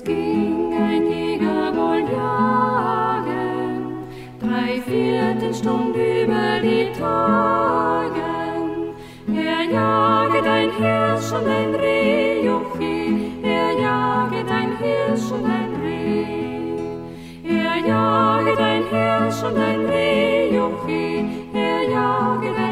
ging ein Jäger wohl jagen, 3/4 Stund über die Tagen. Er jaget ein Hirsch und ein Reh, Juchi, er jaget ein Hirsch und ein Reh. Er jaget ein Hirsch und ein Reh, Juchi, er jaget